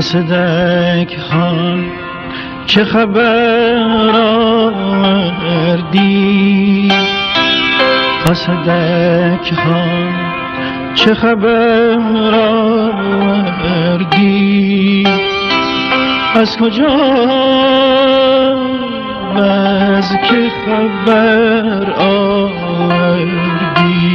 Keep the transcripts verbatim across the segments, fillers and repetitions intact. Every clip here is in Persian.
قاصدک خان چه خبر آوردی؟ قاصدک خان چه خبر آوردی؟ از کجا و از که خبر آوردی؟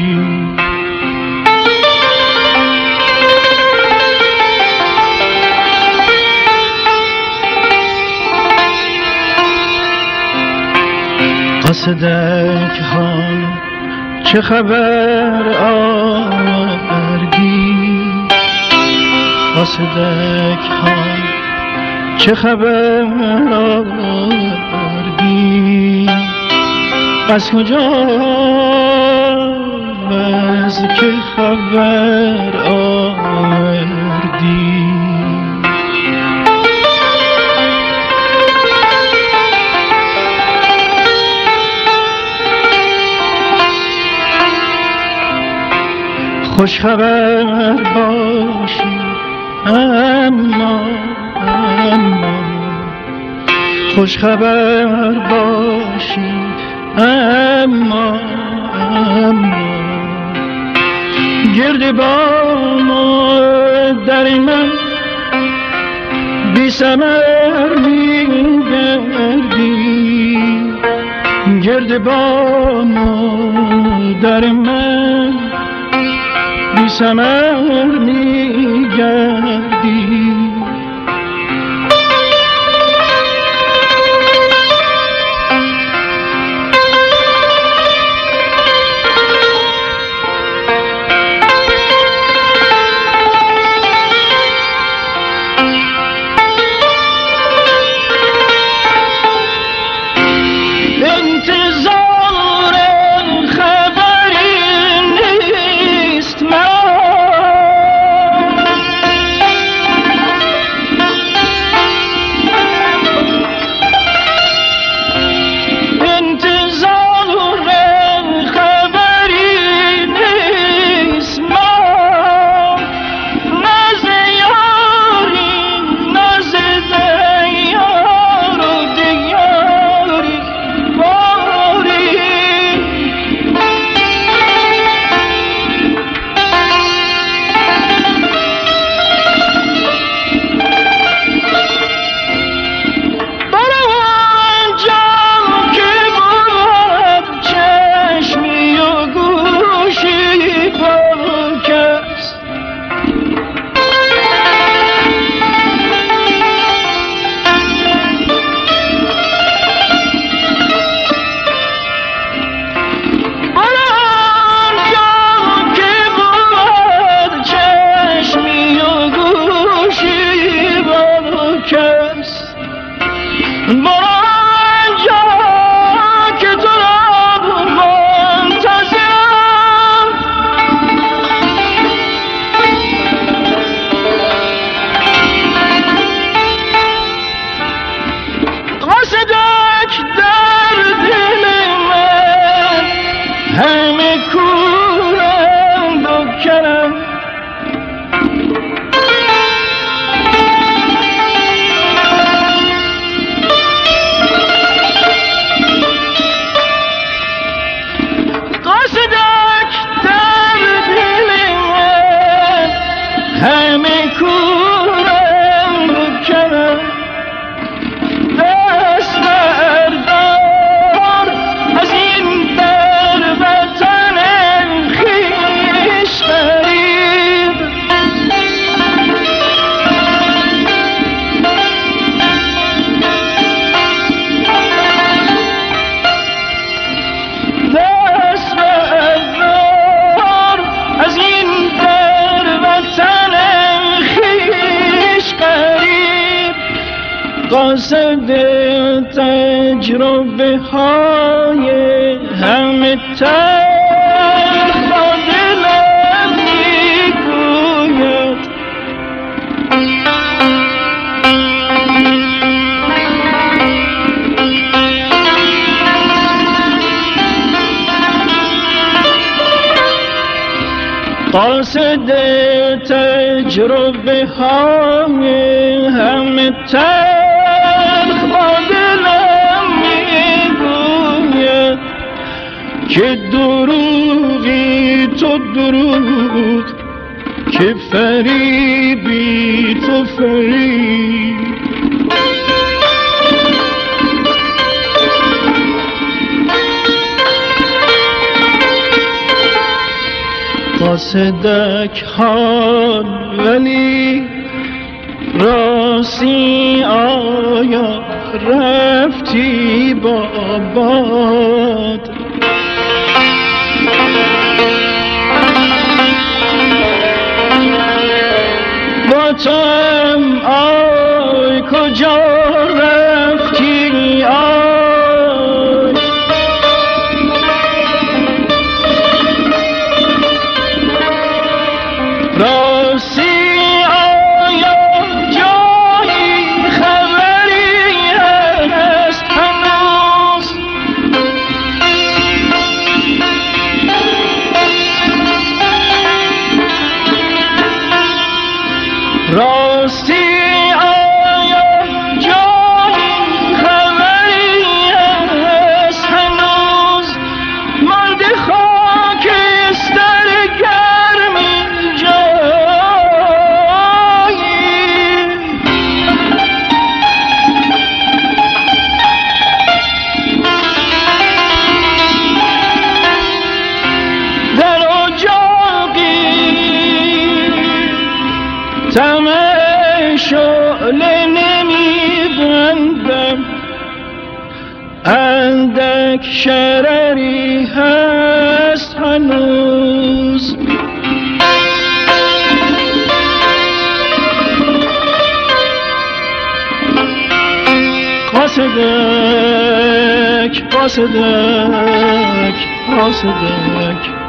قاصدک خان چه خبر آوردی؟ قاصدک خان چه خبر آوردی؟ از کجا و از که خبر آوردی؟ خوش خبر باشی اما اما خوش خبر باشی اما اما گردبان در من بی ثمر میگردی، گردبان در من بی ثمر میگردی. قاصد تجربه های همه تلخ با دلم میگوید قاصد تجربه تجربه های همه تلخ با دلم میگوید که دروغی تو دروغ، که فریبی تو فریب. قاصدک حال ولی راستی آیا رفتی با باد؟ با تو هم آی کجا رفتی آی؟ راستی آیا جایی خبری هست هنوز؟ راستی آیا جایی خبری هست هنوز؟ مرد خاکستر گرمی تمه شعله نمی بندم، اندک شرری هست هنوز. قاصدک قاصدک قاصدک